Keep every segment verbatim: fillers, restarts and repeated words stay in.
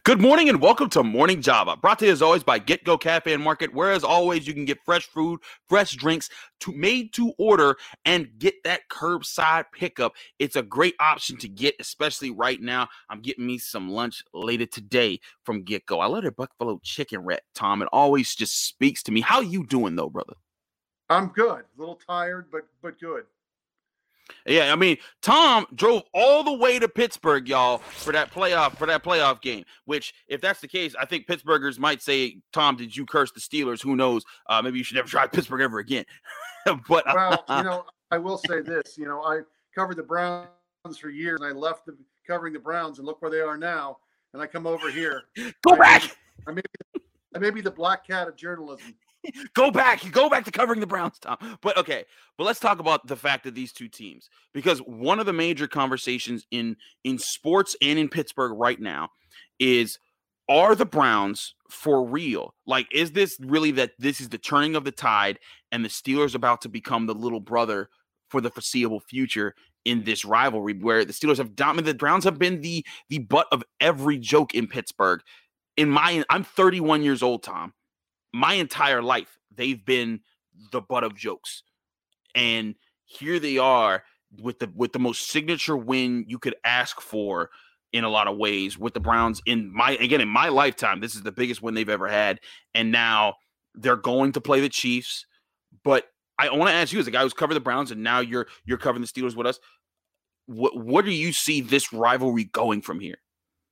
Good morning and welcome to Morning Java, brought to you as always by GetGo Cafe and Market, where as always you can get fresh food, fresh drinks, to made to order, and get that curbside pickup. It's a great option to get, especially right now. I'm getting me some lunch later today from GetGo. I love their Buffalo chicken wrap, Tom. It always just speaks to me. How you doing though, brother? I'm good. A little tired, but but good. Yeah, I mean, Tom drove all the way to Pittsburgh, y'all, for that playoff for that playoff game. Which, if that's the case, I think Pittsburghers might say, "Tom, did you curse the Steelers? Who knows? Uh, maybe you should never drive Pittsburgh ever again." but well, you know, I will say this. You know, I covered the Browns for years, and I left the, covering the Browns, and look where they are now. And I come over here. Go I back. May, I may, be, I may be the black cat of journalism. Go back. Go back to covering the Browns, Tom. But okay, but let's talk about the fact that these two teams, because one of the major conversations in in sports and in Pittsburgh right now is, are the Browns for real? Like, is this really that this is the turning of the tide and the Steelers about to become the little brother for the foreseeable future in this rivalry where the Steelers have dominated? The Browns have been the the butt of every joke in Pittsburgh. In my, I'm thirty-one years old, Tom. My entire life, they've been the butt of jokes. And here they are with the with the most signature win you could ask for in a lot of ways with the Browns. In my again, in my lifetime, this is the biggest win they've ever had. And now they're going to play the Chiefs. But I want to ask you, as a guy who's covered the Browns, and now you're you're covering the Steelers with us, what what do you see this rivalry going from here?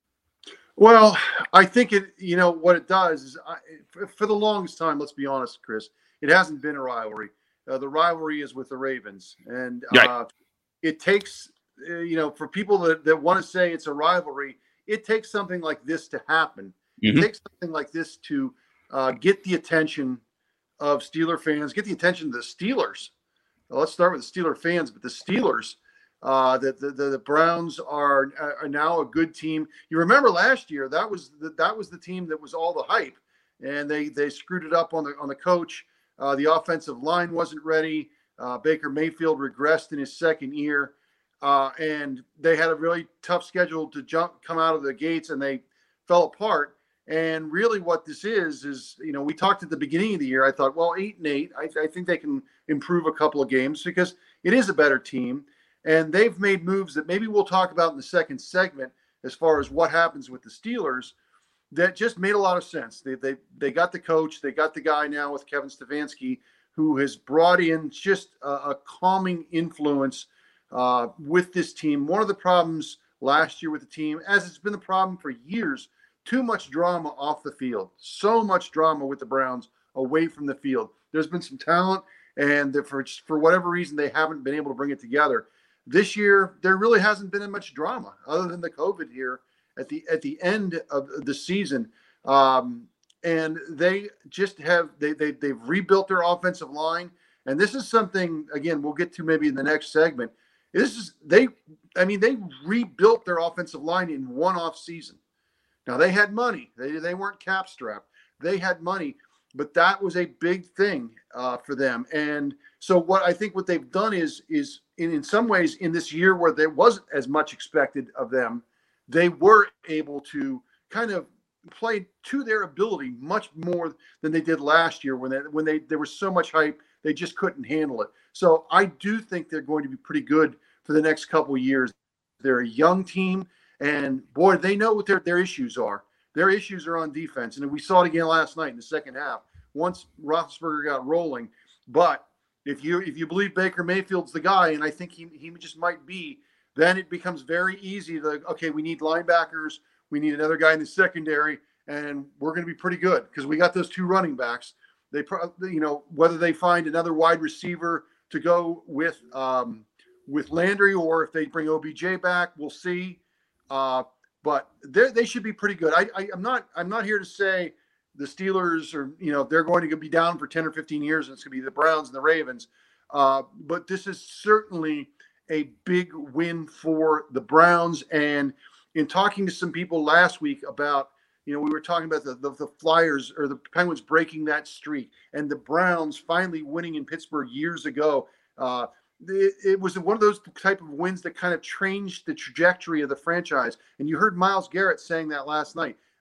Well, I think it, you know, what it does is I, for the longest time, let's be honest, Chris, it hasn't been a rivalry. Uh, the rivalry is with the Ravens. And uh, right. it takes, uh, you know, for people that, that want to say it's a rivalry, it takes something like this to happen. Mm-hmm. It takes something like this to uh, get the attention of Steeler fans, get the attention of the Steelers. Now, let's start with the Steeler fans, but the Steelers. Uh, that the, the the Browns are are now a good team. You remember last year that was the, that was the team that was all the hype, and they they screwed it up on the on the coach. Uh, the offensive line wasn't ready. Uh, Baker Mayfield regressed in his second year, uh, and they had a really tough schedule to jump come out of the gates, and they fell apart. And really, what this is is you know we talked at the beginning of the year. I thought, well, eight and eight. I, I think they can improve a couple of games because it is a better team. And they've made moves that maybe we'll talk about in the second segment as far as what happens with the Steelers that just made a lot of sense. They they they got the coach. They got the guy now with Kevin Stefanski who has brought in just a, a calming influence uh, with this team. One of the problems last year with the team, as it's been the problem for years, too much drama off the field. So much drama with the Browns away from the field. There's been some talent, and for, for whatever reason, they haven't been able to bring it together. This year, there really hasn't been much drama other than the COVID here at the at the end of the season, um, and they just have they they they've rebuilt their offensive line, and this is something again we'll get to maybe in the next segment. This is they, I mean they rebuilt their offensive line in one off season. Now they had money, they they weren't cap strapped, they had money, but that was a big thing uh, for them. And so what I think what they've done is is in, in some ways in this year where there wasn't as much expected of them, they were able to kind of play to their ability much more than they did last year when they when they there was so much hype they just couldn't handle it. So I do think they're going to be pretty good for the next couple of years. They're a young team, and boy, they know what their their issues are. Their issues are on defense, and we saw it again last night in the second half. Once Roethlisberger got rolling, but if you if you believe Baker Mayfield's the guy, and I think he he just might be, then it becomes very easy to okay, we need linebackers, we need another guy in the secondary, and we're going to be pretty good because we got those two running backs. They probably you know whether they find another wide receiver to go with um, with Landry or if they bring O B J back, we'll see. Uh, but they they should be pretty good. I, I I'm not I'm not here to say the Steelers are, you know, they're going to be down for ten or fifteen years, and it's going to be the Browns and the Ravens. Uh, but this is certainly a big win for the Browns. And in talking to some people last week about, you know, we were talking about the, the, the Flyers or the Penguins breaking that streak and the Browns finally winning in Pittsburgh years ago. Uh, it, it was one of those type of wins that kind of changed the trajectory of the franchise. And you heard Myles Garrett saying that last night.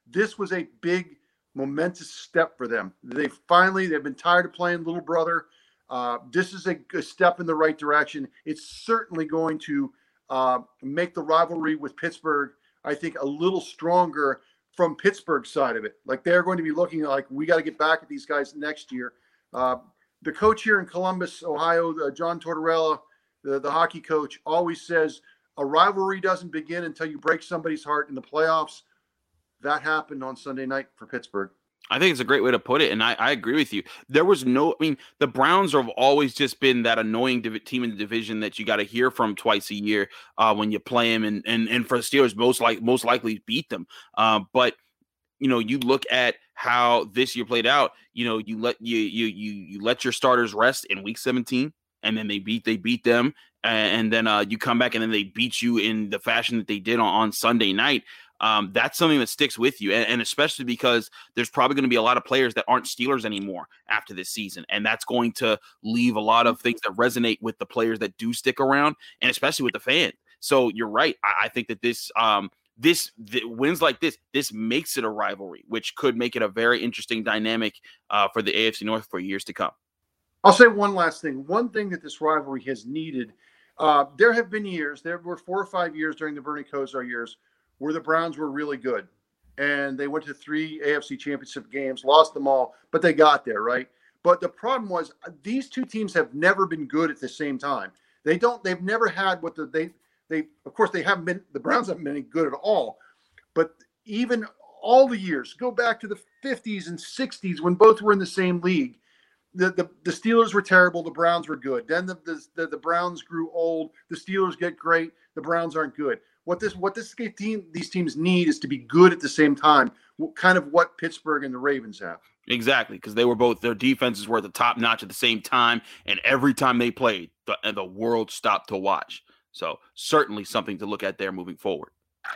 this was a big, momentous step for them. They finally, they've been tired of playing little brother. Uh, this is a, a step in the right direction. It's certainly going to uh, make the rivalry with Pittsburgh, I think, a little stronger from Pittsburgh's side of it. Like, they're going to be looking like, we got to get back at these guys next year. Uh, the coach here in Columbus, Ohio, uh, John Tortorella, the, the hockey coach, always says a rivalry doesn't begin until you break somebody's heart in the playoffs. That happened on Sunday night for Pittsburgh. I think it's a great way to put it, and I, I agree with you. There was no, I mean, the Browns have always just been that annoying div- team in the division that you got to hear from twice a year uh, when you play them, and and and for the Steelers, most like most likely beat them. Uh, but you know, you look at how this year played out. You know, you let you you you you let your starters rest in week seventeen, and then they beat they beat them, and then uh, you come back and then they beat you in the fashion that they did on, on Sunday night. Um, that's something that sticks with you, and, and especially because there's probably going to be a lot of players that aren't Steelers anymore after this season, and that's going to leave a lot of things that resonate with the players that do stick around, and especially with the fans. So you're right. I, I think that this um, this the wins like this, this makes it a rivalry, which could make it a very interesting dynamic uh, for the A F C North for years to come. I'll say one last thing. One thing that this rivalry has needed, uh, there have been years, there were four or five years during the Bernie Kosar years where the Browns were really good. And they went to three A F C championship games, lost them all, but they got there, right? But the problem was these two teams have never been good at the same time. They don't, they've never had what the, they, they, of course, they haven't been, the Browns haven't been any good at all. But even all the years, go back to the fifties and sixties when both were in the same league. The, the, the Steelers were terrible. The Browns were good. Then the, the, the Browns grew old. The Steelers get great. The Browns aren't good. What this what this team these teams need is to be good at the same time. Kind of what Pittsburgh and the Ravens have. Exactly, because they were both, their defenses were at the top notch at the same time, and every time they played, the, the world stopped to watch. So certainly something to look at there moving forward.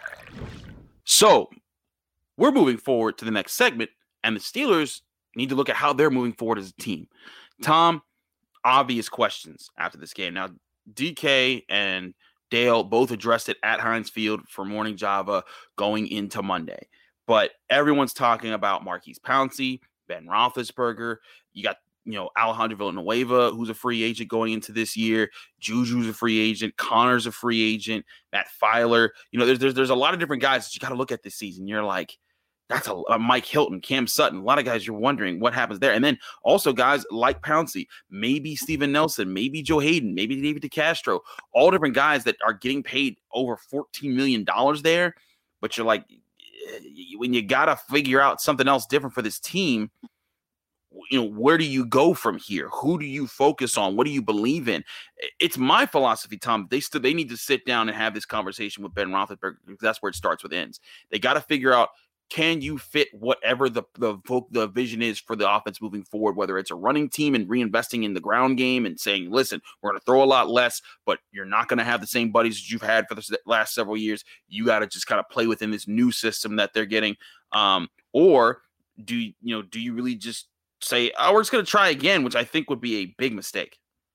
So we're moving forward to the next segment, and the Steelers need to look at how they're moving forward as a team. Tom, obvious questions after this game. Now, D K and Dale both addressed it at Heinz Field for Morning Java going into Monday. But everyone's talking about Marquise Pouncey, Ben Roethlisberger. You got, you know, Alejandro Villanueva, who's a free agent going into this year. Juju's a free agent. Connor's a free agent. Matt Filer. You know, there's there's, there's a lot of different guys that you got to look at this season. You're like, that's a, a Mike Hilton, Cam Sutton. A lot of guys you're wondering what happens there. And then also guys like Pouncey, maybe Steven Nelson, maybe Joe Hayden, maybe David DeCastro, all different guys that are getting paid over fourteen million dollars there. But you're like, when you got to figure out something else different for this team, you know, where do you go from here? Who do you focus on? What do you believe in? It's my philosophy, Tom. They still they need to sit down and have this conversation with Ben Roethlisberger, because that's where it starts with ends. They got to figure out, can you fit whatever the, the the vision is for the offense moving forward, whether it's a running team and reinvesting in the ground game and saying, listen, we're going to throw a lot less, but you're not going to have the same buddies that you've had for the last several years. You got to just kind of play within this new system that they're getting. Um, or do you, you know, do you really just say, oh, we're just going to try again, which I think would be a big mistake?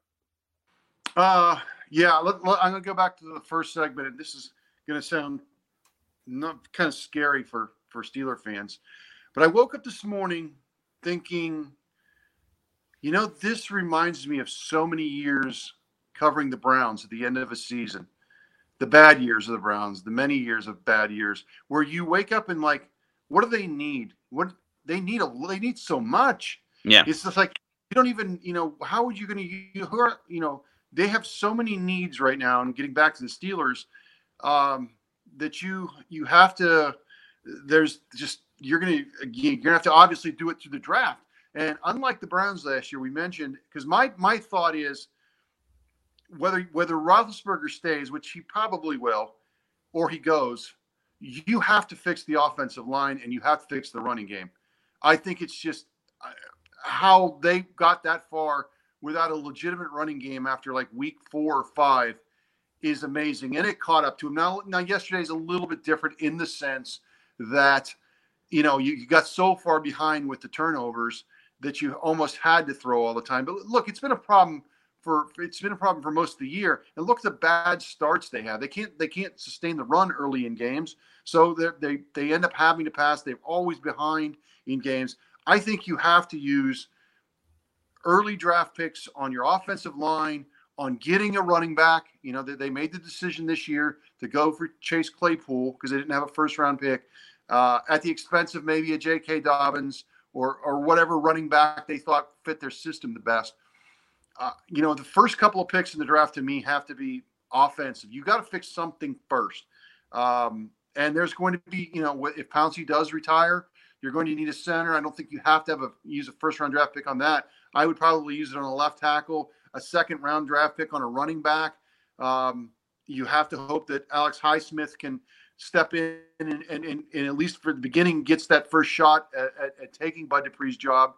Uh, yeah, let, let, I'm going to go back to the first segment, and this is going to sound not kind of scary for for Steeler fans. But I woke up this morning thinking, you know, this reminds me of so many years covering the Browns at the end of a season, the bad years of the Browns, the many years of bad years, where you wake up and like, what do they need? What they need, a, they need so much. Yeah. It's just like, you don't even, you know, how are you going to, you, who are, you know, they have so many needs right now. And getting back to the Steelers, um, that you, you have to, there's just, you're going to, you're going to have to obviously do it through the draft. And unlike the Browns last year, we mentioned, because my, my thought is whether, whether Roethlisberger stays, which he probably will, or he goes, you have to fix the offensive line and you have to fix the running game. I think it's just how they got that far without a legitimate running game after like week four or five is amazing. And it caught up to him. Now, now yesterday's a little bit different in the sense that, you know, you, you got so far behind with the turnovers that you almost had to throw all the time. But look, it's been a problem for it's been a problem for most of the year. And look at the bad starts they have. They can't they can't sustain the run early in games, so they they end up having to pass. They're always behind in games. I think you have to use early draft picks on your offensive line, on getting a running back. You know, they, they made the decision this year to go for Chase Claypool because they didn't have a first round pick uh, at the expense of maybe a J K. Dobbins or or whatever running back they thought fit their system the best. Uh, you know, the first couple of picks in the draft to me have to be offensive. You got to fix something first. Um, and there's going to be, you know, if Pouncey does retire, you're going to need a center. I don't think you have to have a use a first round draft pick on that. I would probably use it on a left tackle, a second round draft pick on a running back. Um, you have to hope that Alex Highsmith can step in and, and, and, and at least for the beginning gets that first shot at, at, at taking Bud Dupree's job.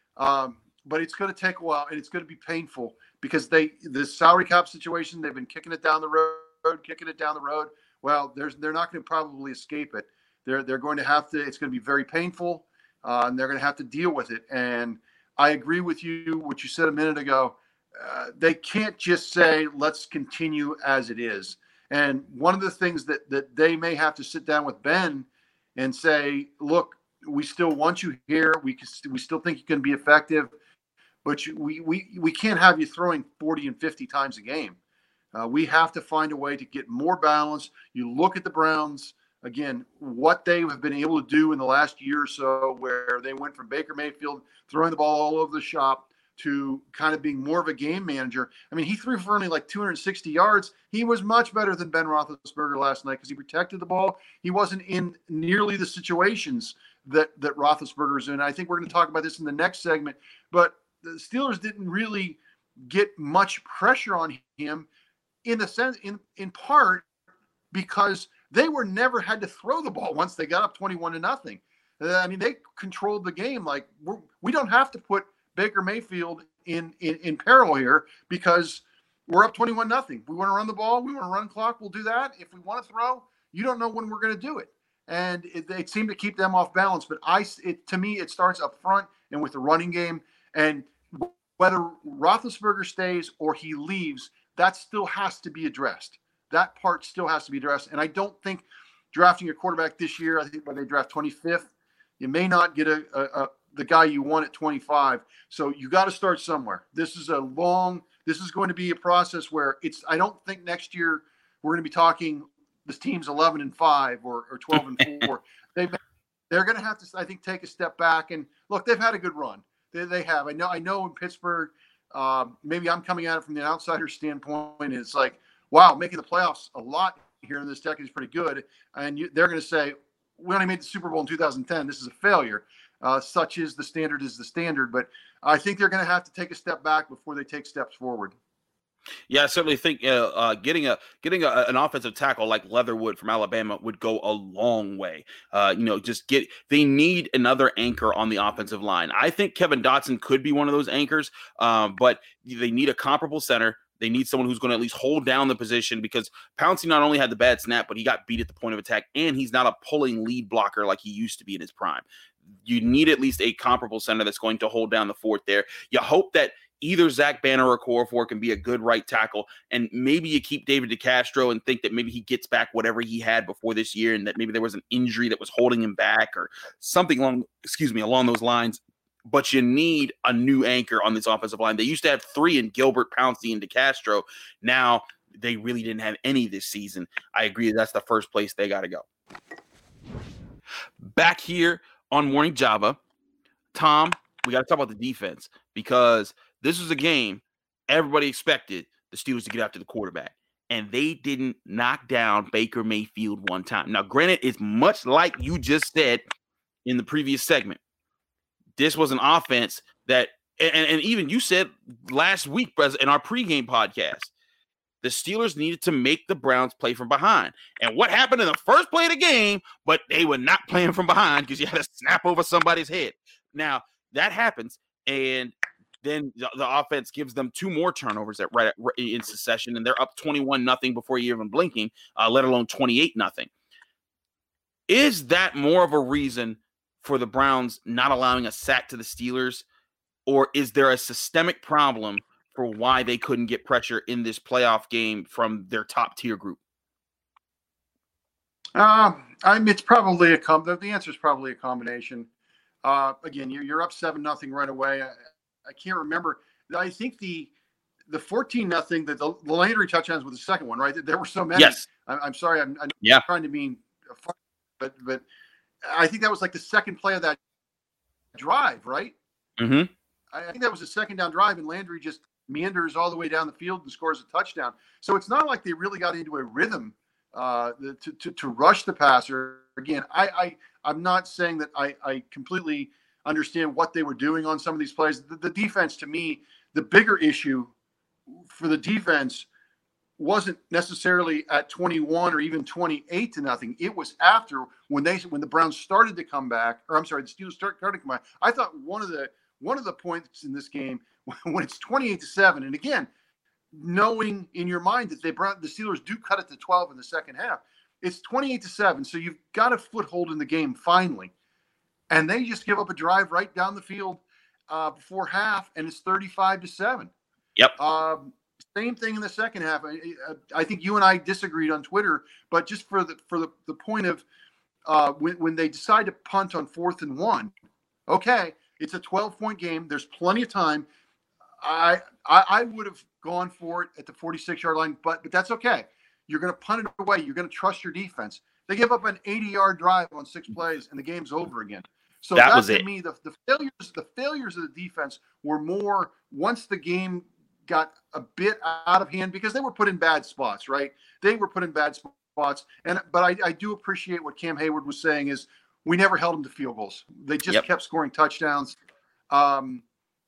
Um, but it's going to take a while and it's going to be painful because they, the salary cap situation, they've been kicking it down the road, kicking it down the road. Well, there's, they're not going to probably escape it. They're, they're going to have to, it's going to be very painful uh, and they're going to have to deal with it. And I agree with you, what you said a minute ago. Uh, they can't just say, let's continue as it is. And one of the things that, that they may have to sit down with Ben and say, look, we still want you here. We can, we still think you can be effective, but you, we, we, we can't have you throwing forty and fifty times a game. Uh, we have to find a way to get more balance. You look at the Browns, again, what they have been able to do in the last year or so, where they went from Baker Mayfield throwing the ball all over the shop to kind of being more of a game manager. I mean, he threw for only like two hundred sixty yards. He was much better than Ben Roethlisberger last night because he protected the ball. He wasn't in nearly the situations that, that Roethlisberger's in. I think we're going to talk about this in the next segment, but the Steelers didn't really get much pressure on him in the sense, in, in part because they were never had to throw the ball once they got up twenty-one to nothing. Uh, I mean, they controlled the game. Like we're, we don't have to put Baker Mayfield in, in, in peril here because we're up twenty-one nothing. We want to run the ball. We want to run clock. We'll do that. If we want to throw, you don't know when we're going to do it. And it, it seemed to keep them off balance. But I, it, to me, it starts up front and with the running game. And whether Roethlisberger stays or he leaves, that still has to be addressed. That part still has to be addressed. And I don't think drafting a quarterback this year, I think when they draft twenty-fifth, you may not get a, a, a the guy you want at twenty-five. So you got to start somewhere. This is a long, this is going to be a process where it's, I don't think next year we're going to be talking this team's eleven and five or, or twelve and four. They've, they're going to have to, I think, take a step back and look, they've had a good run. They, they have. I know, I know in Pittsburgh, um, maybe I'm coming at it from the outsider standpoint. It's like, wow, making the playoffs a lot here in this decade is pretty good. And you, they're going to say, we only made the Super Bowl in two thousand ten. This is a failure. Uh, such is the standard is the standard. But I think they're going to have to take a step back before they take steps forward. Yeah, I certainly think uh, uh, getting a getting a, an offensive tackle like Leatherwood from Alabama would go a long way. Uh, you know, just get they need another anchor on the offensive line. I think Kevin Dotson could be one of those anchors, um, but they need a comparable center. They need someone who's going to at least hold down the position because Pouncey not only had the bad snap, but he got beat at the point of attack, and he's not a pulling lead blocker like he used to be in his prime. You need at least a comparable center that's going to hold down the fort there. You hope that either Zach Banner or Okorafor can be a good right tackle, and maybe you keep David DeCastro and think that maybe he gets back whatever he had before this year and that maybe there was an injury that was holding him back or something along, excuse me, along those lines. But you need a new anchor on this offensive line. They used to have three in Gilbert, Pouncey, and DeCastro. Now they really didn't have any this season. I agree that's the first place they got to go. Back here on Morning Java, Tom, we got to talk about the defense because this was a game everybody expected the Steelers to get after the quarterback, and they didn't knock down Baker Mayfield one time. Now, granted, it's much like you just said in the previous segment. This was an offense that, and, and even you said last week in our pregame podcast, the Steelers needed to make the Browns play from behind. And what happened in the first play of the game, but they were not playing from behind because you had to snap over somebody's head. Now, that happens, and then the, the offense gives them two more turnovers at right, right in succession, and they're up twenty-one nothing before you're even blinking, uh, let alone twenty-eight nothing. Is that more of a reason for the Browns not allowing a sack to the Steelers, or is there a systemic problem for why they couldn't get pressure in this playoff game from their top tier group? Uh, I mean, it's probably a com- the answer is probably a combination. Uh, again, you're, you're up seven nothing right away. I, I can't remember. I think the the fourteen nothing, the, the Landry touchdowns was the second one, right? There were so many. Yes. I, I'm sorry. I'm, I'm yeah. trying to mean, but but I think that was like the second play of that drive, right? Mm-hmm. I think that was a second down drive, and Landry just meanders all the way down the field and scores a touchdown. So it's not like they really got into a rhythm uh, to, to to rush the passer. Again, I, I I'm not saying that I, I completely understand what they were doing on some of these plays. The, the defense, to me, the bigger issue for the defense wasn't necessarily at twenty-one or even twenty-eight to nothing. It was after when they when the Browns started to come back, or I'm sorry, the Steelers started to come back. I thought one of the one of the points in this game when it's twenty-eight to seven, and again, knowing in your mind that they brought the Steelers do cut it to twelve in the second half, it's twenty-eight to seven. So you've got a foothold in the game finally, and they just give up a drive right down the field uh, before half, and it's thirty-five to seven. Yep. Um, same thing in the second half. I, I think you and I disagreed on Twitter, but just for the for the, the point of uh, when, when they decide to punt on fourth and one, okay, it's a twelve-point game. There's plenty of time. I I, I would have gone for it at the forty-six-yard line, but but that's okay. You're going to punt it away. You're going to trust your defense. They give up an eighty-yard drive on six plays, and the game's over again. So that, that was to it. me, the, the failures the failures of the defense were more once the game got a bit out of hand because they were put in bad spots, right? They were put in bad spots. And but I, I do appreciate what Cam Hayward was saying is we never held them to field goals. They just yep. kept scoring touchdowns. Um,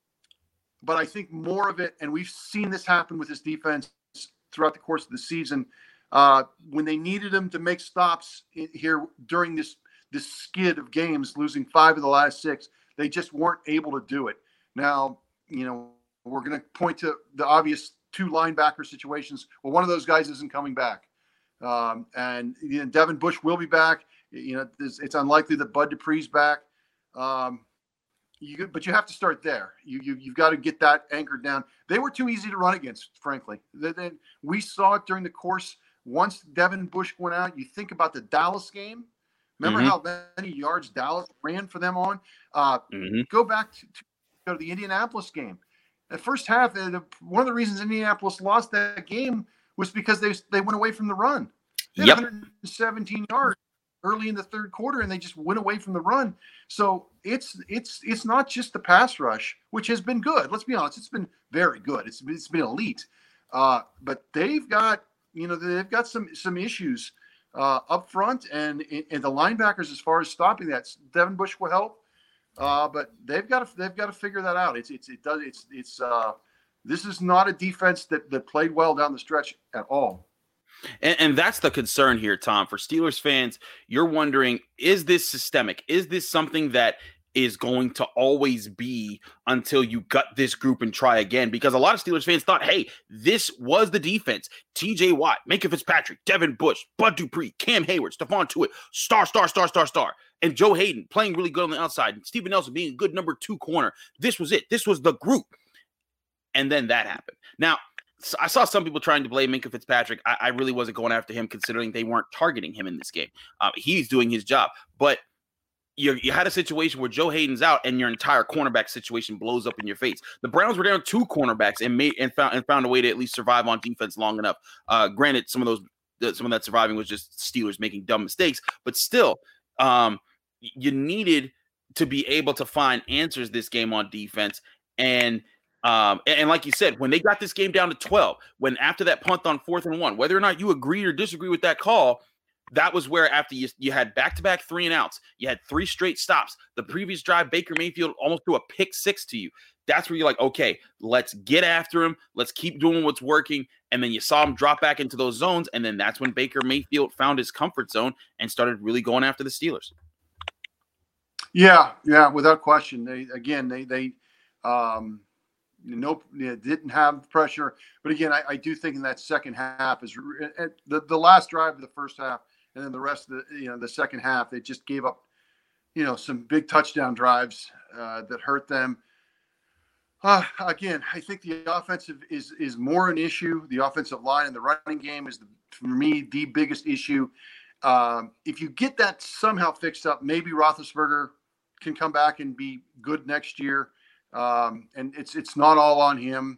but I think more of it, and we've seen this happen with this defense throughout the course of the season, uh, when they needed them to make stops here during this this skid of games, losing five of the last six, they just weren't able to do it. Now, you know, we're going to point to the obvious two linebacker situations. Well, one of those guys isn't coming back. Um, and you know, Devin Bush will be back. You know, it's, it's unlikely that Bud Dupree's back. Um, you, but you have to start there. You, you, you've got to get that anchored down. They were too easy to run against, frankly. They, they, we saw it during the course. Once Devin Bush went out, you think about the Dallas game. Remember mm-hmm. how many yards Dallas ran for them on? Uh, mm-hmm. Go back to, to, go to the Indianapolis game. The first half, one of the reasons Indianapolis lost that game was because they they went away from the run. They had yep. one hundred seventeen yards early in the third quarter, and they just went away from the run. So it's it's it's not just the pass rush, which has been good. Let's be honest, it's been very good. It's it's been elite, uh, but they've got you know they've got some some issues uh, up front, and and the linebackers as far as stopping that. Devin Bush will help. Uh, but they've got to they've got to figure that out. It's it's it does it's it's uh, this is not a defense that, that played well down the stretch at all. And, and that's the concern here, Tom. For Steelers fans, you're wondering: is this systemic? Is this something that is going to always be until you gut this group and try again? Because a lot of Steelers fans thought, hey, this was the defense. T J Watt, Minkah Fitzpatrick, Devin Bush, Bud Dupree, Cam Hayward, Stephon Tuitt, star, star, star, star, star. And Joe Hayden playing really good on the outside. And Steven Nelson being a good number two corner. This was it. This was the group. And then that happened. Now, I saw some people trying to blame Minkah Fitzpatrick. I, I really wasn't going after him considering they weren't targeting him in this game. Uh, he's doing his job. But You, you had a situation where Joe Hayden's out and your entire cornerback situation blows up in your face. The Browns were down two cornerbacks and made and found and found a way to at least survive on defense long enough. Uh, granted, some of those some of that surviving was just Steelers making dumb mistakes, but still, um, you needed to be able to find answers this game on defense. And um, and, and like you said, when they got this game down to twelve, when after that punt on fourth and one, whether or not you agree or disagree with that call, that was where after you, you had back-to-back three and outs, you had three straight stops. The previous drive, Baker Mayfield almost threw a pick six to you. That's where you're like, okay, let's get after him. Let's keep doing what's working. And then you saw him drop back into those zones. And then that's when Baker Mayfield found his comfort zone and started really going after the Steelers. Yeah, yeah, without question. They again, they they um, nope, didn't have pressure. But again, I, I do think in that second half is the the last drive of the first half. And then the rest of the, you know, the second half, they just gave up, you know, some big touchdown drives uh, that hurt them. Uh, again, I think the offensive is is more an issue. The offensive line and the running game is, the, for me, the biggest issue. Um, if you get that somehow fixed up, maybe Roethlisberger can come back and be good next year. Um, and it's it's not all on him.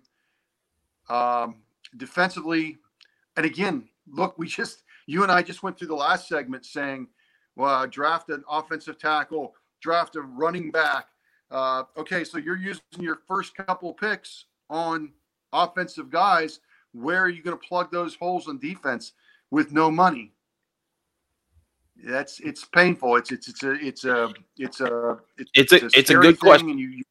Um, defensively, and again, look, we just you and I just went through the last segment saying, well, draft an offensive tackle, draft a running back. Uh, okay, so you're using your first couple picks on offensive guys. Where are you going to plug those holes on defense with no money? That's it's painful. It's it's it's a it's a it's a it's, it's a it's a, it's a good question. And you, you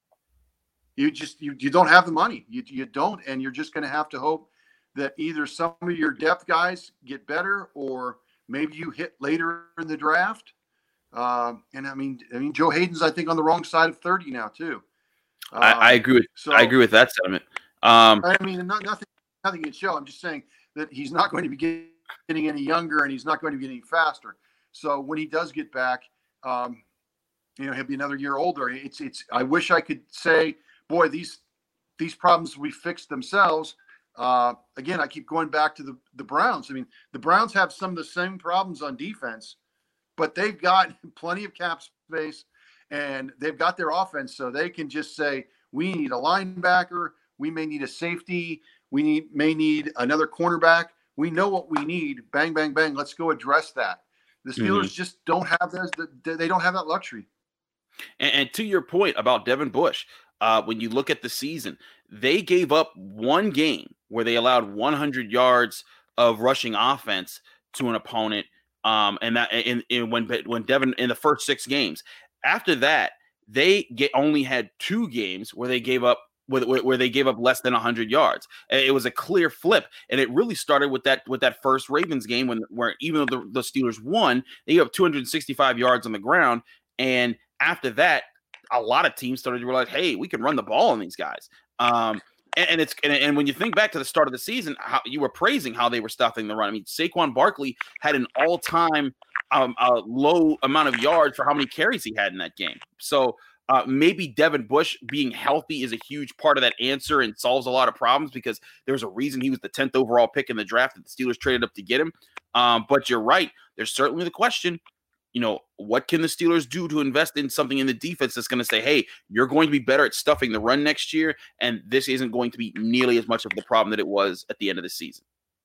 you just you you don't have the money. You you don't, and you're just going to have to hope that either some of your depth guys get better, or maybe you hit later in the draft. Uh, and I mean, I mean, Joe Hayden's, I think, on the wrong side of thirty now too. Uh, I, I agree with. So, I agree with that sentiment. Um, I mean, not, nothing, nothing against Joe. I'm just saying that he's not going to be getting, getting any younger, and he's not going to be getting faster. So when he does get back, um, you know, he'll be another year older. It's, it's. I wish I could say, boy, these, these problems we fixed themselves. Uh, again, I keep going back to the the Browns. I mean, the Browns have some of the same problems on defense, but they've got plenty of cap space, and they've got their offense, so they can just say, we need a linebacker, we may need a safety, we need may need another cornerback. We know what we need. Bang, bang, bang. Let's go address that. The Steelers mm-hmm. just don't have those. They don't have that luxury. And, and to your point about Devin Bush, uh, when you look at the season, they gave up one game where they allowed one hundred yards of rushing offense to an opponent. Um, and that in, in when when Devin in the first six games. After that, they get only had two games where they gave up where, where they gave up less than one hundred yards. It was a clear flip, and it really started with that with that first Ravens game when where even though the, the Steelers won, they gave up two hundred sixty-five yards on the ground. And after that, a lot of teams started to realize, hey, we can run the ball on these guys. Um, And, and it's and, and when you think back to the start of the season, how you were praising how they were stopping the run. I mean, Saquon Barkley had an all-time um, uh, low amount of yards for how many carries he had in that game. So uh, maybe Devin Bush being healthy is a huge part of that answer and solves a lot of problems, because there's a reason he was the tenth overall pick in the draft that the Steelers traded up to get him. Um, but you're right. There's certainly the question, you know, what can the Steelers do to invest in something in the defense that's going to say, hey, you're going to be better at stuffing the run next year, and this isn't going to be nearly as much of the problem that it was at the end of the season.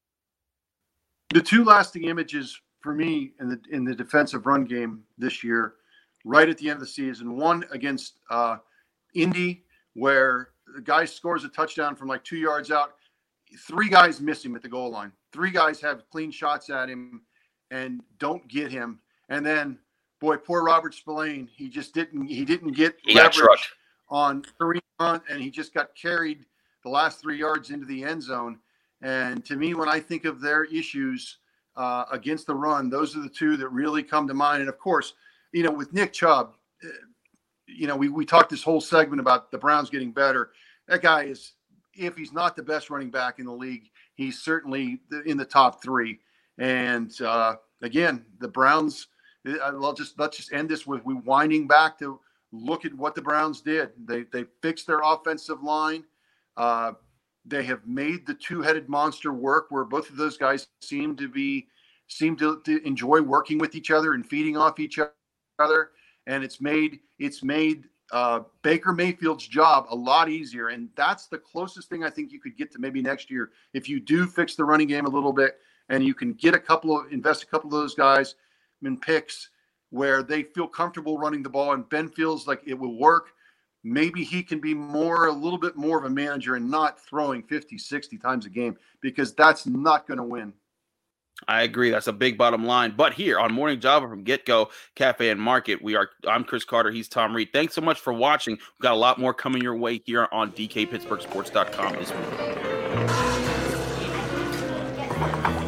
The two lasting images for me in the in the defensive run game this year, right at the end of the season, one against uh, Indy, where the guy scores a touchdown from like two yards out. Three guys miss him at the goal line. Three guys have clean shots at him and don't get him. And then, boy, poor Robert Spillane, he just didn't he didn't get he leverage on Kareem Hunt, and he just got carried the last three yards into the end zone. And to me, when I think of their issues uh, against the run, those are the two that really come to mind. And of course, you know, with Nick Chubb, uh, you know, we we talked this whole segment about the Browns getting better. That guy is, if he's not the best running back in the league, he's certainly in the top three. And uh, again, the Browns. I'll just let's just end this with we winding back to look at what the Browns did. They they fixed their offensive line. Uh, they have made the two-headed monster work, where both of those guys seem to be seem to, to enjoy working with each other and feeding off each other. And it's made it's made uh, Baker Mayfield's job a lot easier. And that's the closest thing I think you could get to maybe next year if you do fix the running game a little bit, and you can get a couple of invest a couple of those guys in picks where they feel comfortable running the ball, and Ben feels like it will work. Maybe he can be more, a little bit more of a manager and not throwing fifty, sixty times a game, because that's not going to win. I agree. That's a big bottom line. But here on Morning Java from Get-Go Cafe and Market, we are. I'm Chris Carter. He's Tom Reed. Thanks so much for watching. We've got a lot more coming your way here on D K Pittsburgh Sports dot com this week.